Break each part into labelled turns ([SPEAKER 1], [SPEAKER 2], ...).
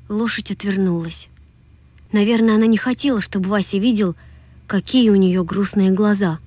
[SPEAKER 1] Лошадь отвернулась. Наверное, она не хотела, чтобы Вася видел, какие у нее грустные глаза.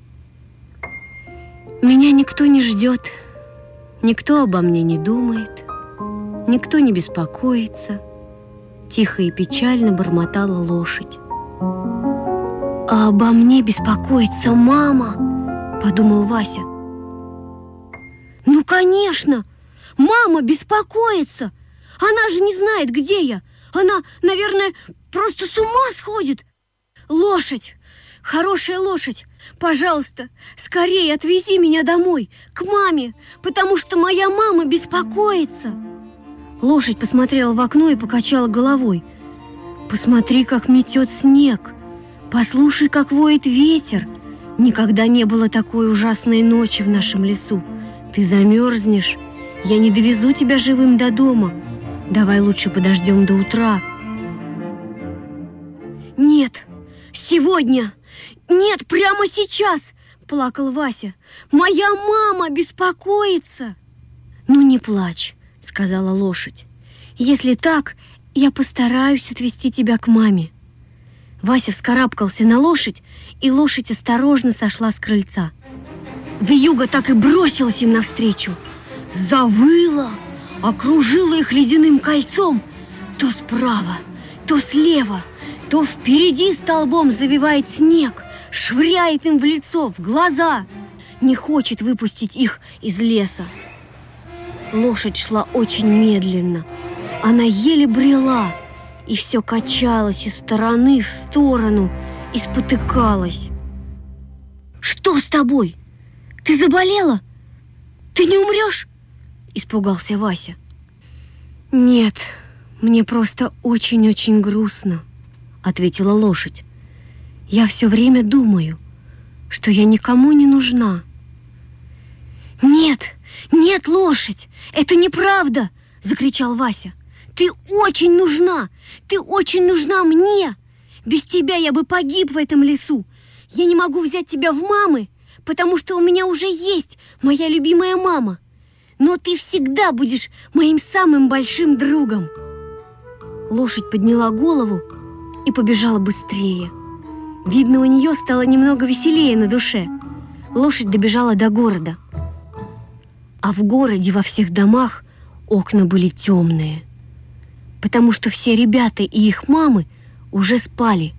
[SPEAKER 1] «Меня никто не ждет, никто обо мне не думает, никто не беспокоится», — тихо и печально бормотала лошадь. «А обо мне беспокоится мама», — подумал Вася. «Ну, конечно, мама беспокоится. Она же не знает, где я. Она, наверное, просто с ума сходит. Лошадь, хорошая лошадь, пожалуйста, скорее отвези меня домой, к маме, потому что моя мама беспокоится». Лошадь посмотрела в окно и покачала головой. «Посмотри, как метет снег. Послушай, как воет ветер. Никогда не было такой ужасной ночи в нашем лесу. Ты замерзнешь. Я не довезу тебя живым до дома. Давай лучше подождем до утра». «Нет, сегодня! Нет, прямо сейчас!» – плакал Вася. «Моя мама беспокоится!» «Ну, не плачь», – сказала лошадь. «Если так, я постараюсь отвезти тебя к маме». Вася вскарабкался на лошадь, и лошадь осторожно сошла с крыльца. Вьюга так и бросилась им навстречу. Завыла, окружила их ледяным кольцом. То справа, то слева, то впереди столбом завивает снег, швыряет им в лицо, в глаза. Не хочет выпустить их из леса. Лошадь шла очень медленно. Она еле брела, и все качалось из стороны в сторону и спотыкалась. «Что с тобой? Ты заболела? Ты не умрешь?» – испугался Вася. «Нет, мне просто очень-очень грустно», – ответила лошадь. «Я все время думаю, что я никому не нужна». «Нет, нет, лошадь, это неправда!» – закричал Вася. «Ты очень нужна! Ты очень нужна мне! Без тебя я бы погиб в этом лесу! Я не могу взять тебя в мамы, потому что у меня уже есть моя любимая мама! Но ты всегда будешь моим самым большим другом!» Лошадь подняла голову и побежала быстрее. Видно, у нее стало немного веселее на душе. Лошадь добежала до города. А в городе во всех домах окна были темные, потому что все ребята и их мамы уже спали.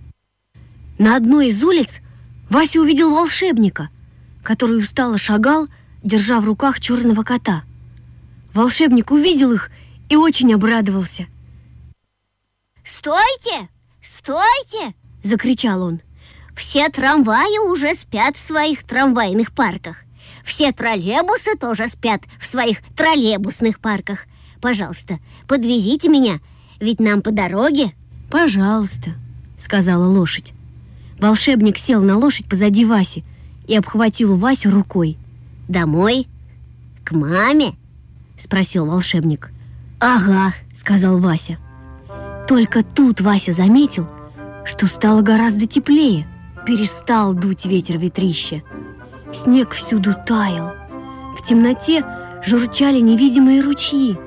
[SPEAKER 1] На одной из улиц Вася увидел волшебника, который устало шагал, держа в руках черного кота. Волшебник увидел их и очень обрадовался.
[SPEAKER 2] «Стойте! Стойте!» – закричал он. «Все трамваи уже спят в своих трамвайных парках. Все троллейбусы тоже спят в своих троллейбусных парках. Пожалуйста, подвезите меня, ведь нам по дороге».
[SPEAKER 1] «Пожалуйста», — сказала лошадь. Волшебник сел на лошадь позади Васи и обхватил Васю рукой.
[SPEAKER 2] «Домой? К маме?» — спросил волшебник.
[SPEAKER 1] «Ага», — сказал Вася. Только тут Вася заметил, что стало гораздо теплее. Перестал дуть ветер-ветрище. Снег всюду таял. В темноте журчали невидимые ручьи.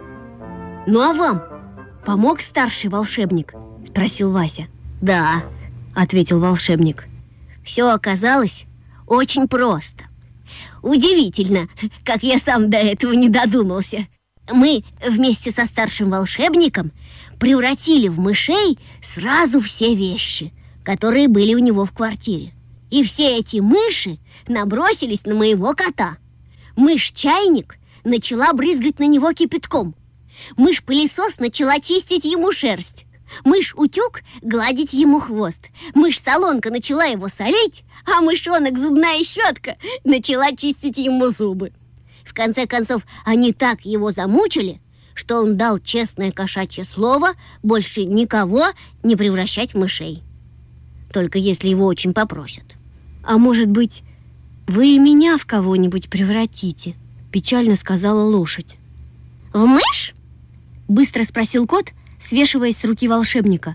[SPEAKER 1] «Ну а вам помог старший волшебник?» – спросил Вася.
[SPEAKER 2] «Да», – ответил волшебник. «Все оказалось очень просто. Удивительно, как я сам до этого не додумался. Мы вместе со старшим волшебником превратили в мышей сразу все вещи, которые были у него в квартире. И все эти мыши набросились на моего кота. Мышь-чайник начала брызгать на него кипятком. Мышь-пылесос начала чистить ему шерсть. Мышь-утюг гладить ему хвост. Мышь-солонка начала его солить, а мышонок-зубная щетка начала чистить ему зубы. В конце концов, они так его замучили, что он дал честное кошачье слово больше никого не превращать в мышей. Только если его очень попросят.
[SPEAKER 1] «А может быть, вы и меня в кого-нибудь превратите?» – печально сказала лошадь.
[SPEAKER 2] «В мышь?»
[SPEAKER 1] – быстро спросил кот, свешиваясь с руки волшебника.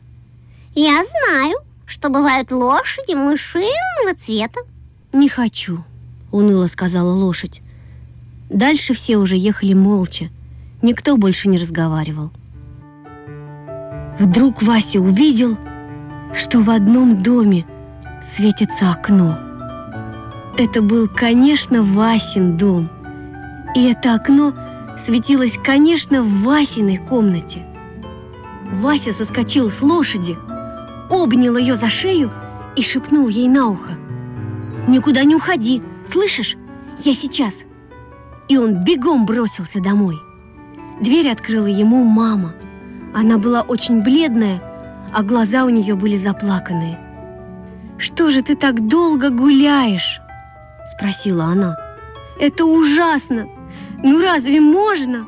[SPEAKER 2] «Я знаю, что бывают лошади мышиного цвета».
[SPEAKER 1] «Не хочу», – уныло сказала лошадь. Дальше все уже ехали молча. Никто больше не разговаривал. Вдруг Вася увидел, что в одном доме светится окно. Это был, конечно, Васин дом. И это окно светилось, конечно, в Васиной комнате. Вася соскочил с лошади, обнял ее за шею и шепнул ей на ухо: «Никуда не уходи, слышишь? Я сейчас!» И он бегом бросился домой. Дверь открыла ему мама. Она была очень бледная, а глаза у нее были заплаканные. «Что же ты так долго гуляешь?» – спросила она. «Это ужасно! Ну разве можно?»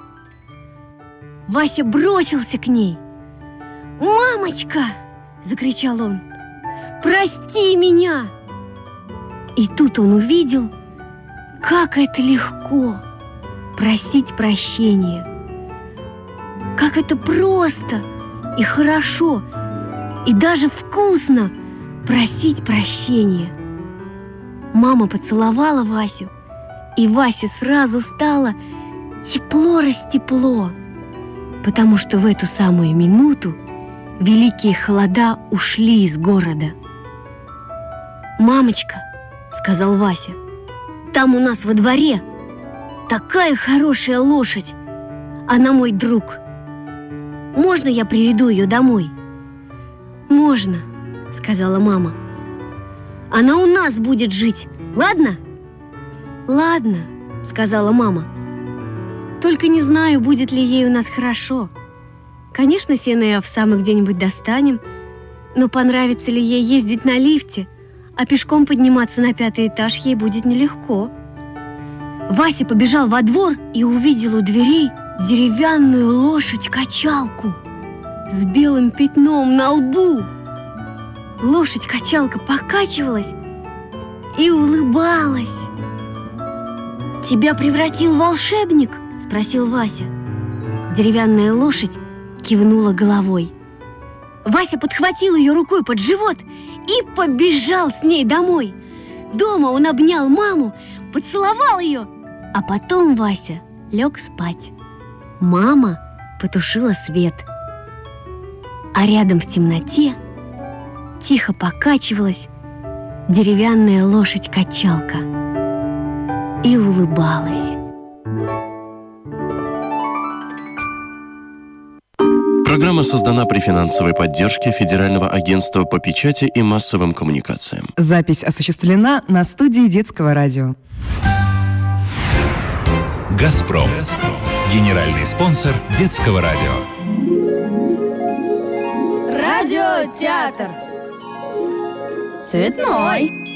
[SPEAKER 1] Вася бросился к ней. «Мамочка!» – закричал он. «Прости меня!» И тут он увидел, как это легко просить прощения. Как это просто и хорошо, и даже вкусно просить прощения. Мама поцеловала Васю, и Васе сразу стало тепло-растепло, потому что в эту самую минуту великие холода ушли из города. «Мамочка», — сказал Вася, — «там у нас во дворе такая хорошая лошадь, она мой друг. Можно я приведу ее домой?» «Можно», — сказала мама. «Она у нас будет жить, ладно?» «Ладно», — сказала мама. «Только не знаю, будет ли ей у нас хорошо. Конечно, сено и овса мы где-нибудь достанем, но понравится ли ей ездить на лифте, а пешком подниматься на 5-й этаж ей будет нелегко». Вася побежал во двор и увидел у дверей деревянную лошадь-качалку с белым пятном на лбу. Лошадь-качалка покачивалась и улыбалась. «Тебя превратил волшебник?» – спросил Вася. Деревянная лошадь кивнула головой. Вася подхватил ее рукой под живот и побежал с ней домой. Дома он обнял маму, поцеловал ее, а потом Вася лег спать. Мама потушила свет, а рядом в темноте тихо покачивалась деревянная лошадь-качалка и улыбалась.
[SPEAKER 3] Программа создана при финансовой поддержке Федерального агентства по печати и массовым коммуникациям.
[SPEAKER 4] Запись осуществлена на студии Детского радио.
[SPEAKER 5] «Газпром». Генеральный спонсор Детского радио.
[SPEAKER 6] Радиотеатр. Цветной.